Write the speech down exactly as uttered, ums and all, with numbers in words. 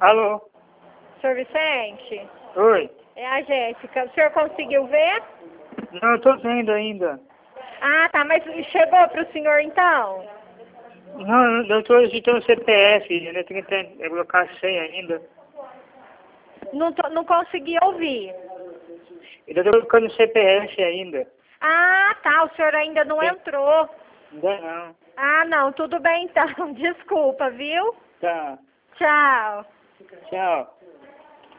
Alô? Senhor Vicente? Oi? É a Jéssica. O senhor conseguiu ver? Não, eu tô vendo ainda. Ah, tá. Mas chegou pro senhor então? Não, eu tô digitando o C P F, ainda tem que ter- colocar a senha ainda. Não, tô, não consegui ouvir. Ainda tô colocando o C P F ainda. Ah, tá. O senhor ainda não Sim. entrou. Ainda não. Ah, não. Tudo bem então. Desculpa, viu? Tá. Tchau. Tchau.